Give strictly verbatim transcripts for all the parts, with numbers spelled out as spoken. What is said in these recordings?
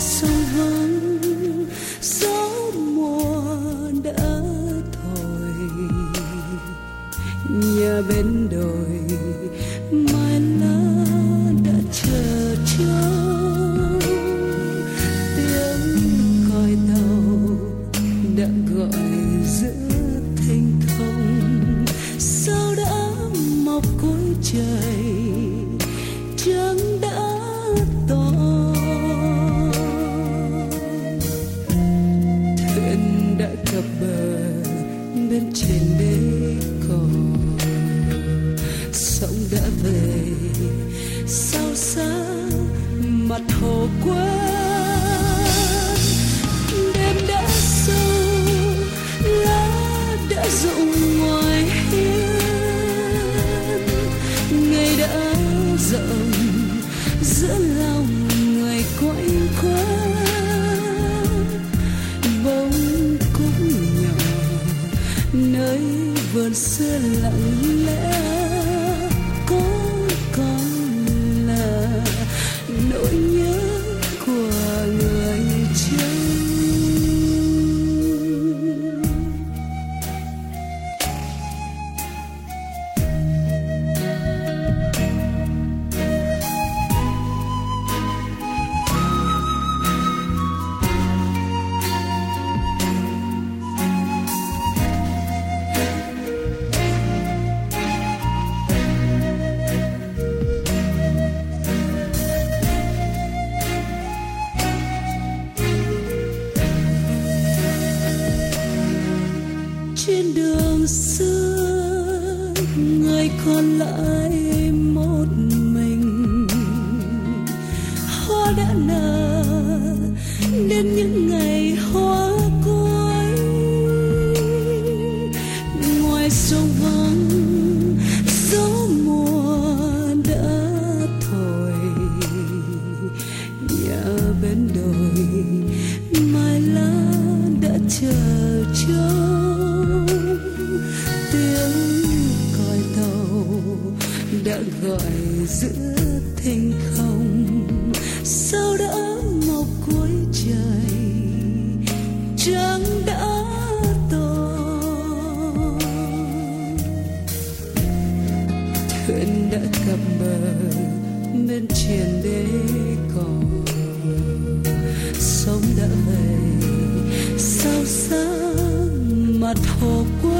sông vắng gió mùa đã thổi, nhà bên đồi mai lá đã chờ trông, tiếng còi tàu đã gọi giữa thênh thông. Sao đã mọc cối trời trăng đã tỏ, thuyền đã cập bờ bên trên đê cò, sông đã về sao xa mặt hồ quên. Đêm đã sâu lá đã rụng ngoài hiên, ngày đã rộng giữa lòng người quạnh quên. Bóng cũng nhỏ nơi vườn xưa lặng lẽ, có còn là nỗi nhớ của người trông. Trên đường xưa người còn lại một mình, hoa đã nở đến những ngày hoa cuối. Ngoài sông vắng gió mùa đã thổi, nhà bên đồi mai lá đã chờ trông, tiếng còi tàu đã gọi giữa thênh không. Sao đã mọc cuối trời trăng đã tỏ, thuyền đã cập bờ bên trên đê cò, sông đã về sao xa mặt hồ quên.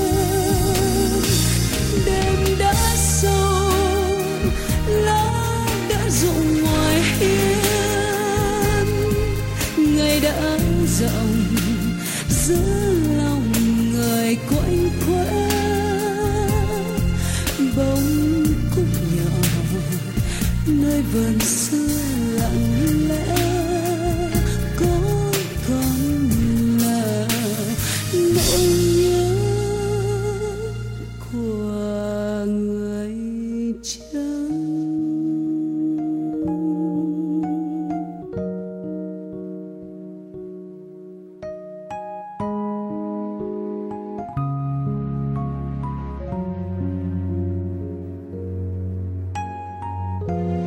Đêm đã sâu lá đã rụng ngoài hiên, ngày đã rộng giữa lòng người quạnh quên. Bóng cúc nhỏ nơi vườn xưa lặng lẽ, có còn là nỗi nhớ của người trông. Thank you.